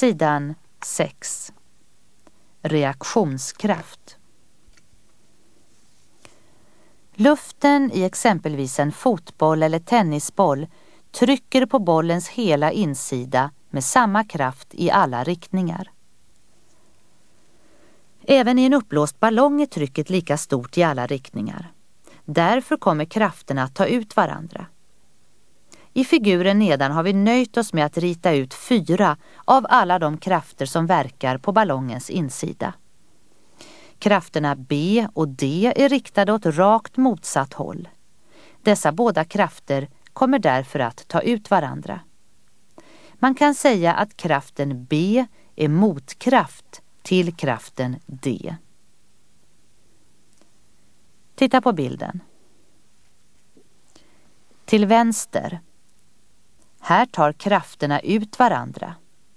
Sidan 6. Reaktionskraft. Luften i exempelvis en fotboll eller tennisboll trycker på bollens hela insida med samma kraft i alla riktningar. Även i en uppblåst ballong är trycket lika stort i alla riktningar. Därför kommer krafterna att ta ut varandra. I figuren nedan har vi nöjt oss med att rita ut 4 av alla de krafter som verkar på ballongens insida. Krafterna B och D är riktade åt rakt motsatt håll. Dessa båda krafter kommer därför att ta ut varandra. Man kan säga att kraften B är motkraft till kraften D. Titta på bilden. Till vänster. Här tar krafterna ut varandra.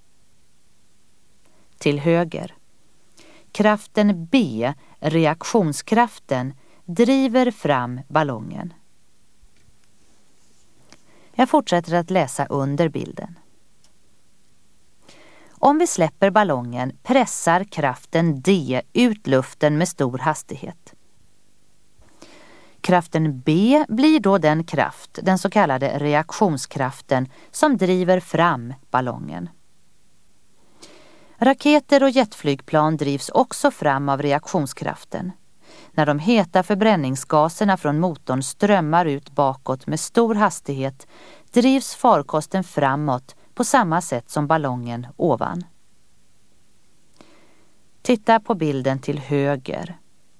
Till höger. Kraften B, reaktionskraften, driver fram ballongen. Jag fortsätter att läsa under bilden. Om vi släpper ballongen pressar kraften D ut luften med stor hastighet. Kraften B blir då den kraft, den så kallade reaktionskraften, som driver fram ballongen. Raketer och jetflygplan drivs också fram av reaktionskraften. När de heta förbränningsgaserna från motorn strömmar ut bakåt med stor hastighet drivs farkosten framåt på samma sätt som ballongen ovan. Titta på bilden till höger.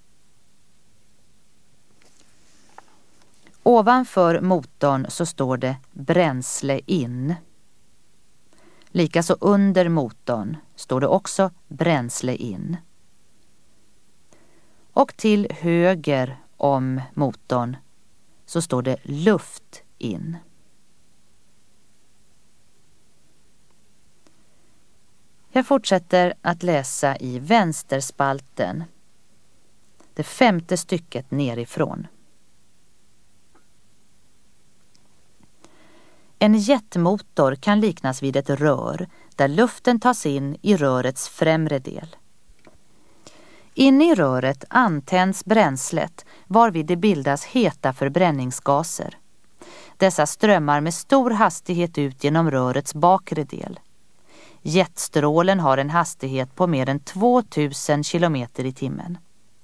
Ovanför motorn så står det bränsle in. Likaså under motorn står det också bränsle in. Och till höger om motorn så står det luft in. Jag fortsätter att läsa i vänsterspalten, det 5:e stycket nerifrån. En jetmotor kan liknas vid ett rör där luften tas in i rörets främre del. Inne i röret antänds bränslet varvid det bildas heta förbränningsgaser. Dessa strömmar med stor hastighet ut genom rörets bakre del. Jetstrålen har en hastighet på mer än 2000 kilometer i timmen.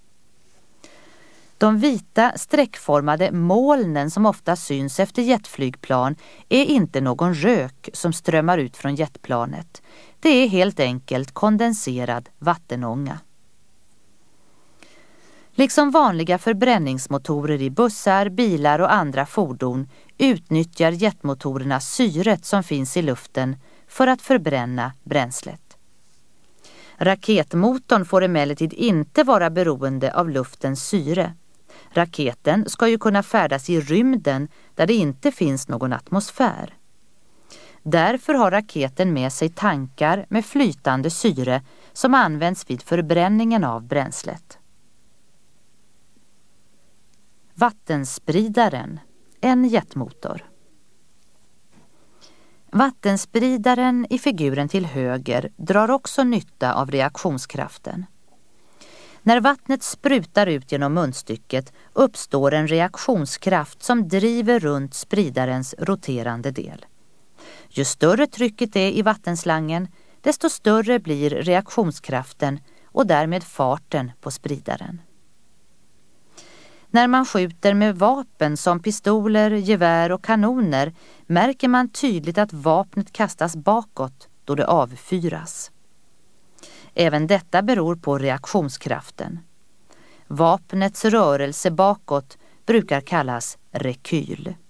De vita streckformade molnen som ofta syns efter jetflygplan är inte någon rök som strömmar ut från jetplanet. Det är helt enkelt kondenserad vattenånga. Liksom vanliga förbränningsmotorer i bussar, bilar och andra fordon utnyttjar jetmotorerna syret som finns i luften för att förbränna bränslet. Raketmotorn får emellertid inte vara beroende av luftens syre. Raketen ska ju kunna färdas i rymden där det inte finns någon atmosfär. Därför har raketen med sig tankar med flytande syre som används vid förbränningen av bränslet. Vattenspridaren, en jetmotor. Vattenspridaren i figuren till höger drar också nytta av reaktionskraften. När vattnet sprutar ut genom munstycket uppstår en reaktionskraft som driver runt spridarens roterande del. Ju större trycket är i vattenslangen, desto större blir reaktionskraften och därmed farten på spridaren. När man skjuter med vapen som pistoler, gevär och kanoner märker man tydligt att vapnet kastas bakåt då det avfyras. Även detta beror på reaktionskraften. Vapnets rörelse bakåt brukar kallas rekyl.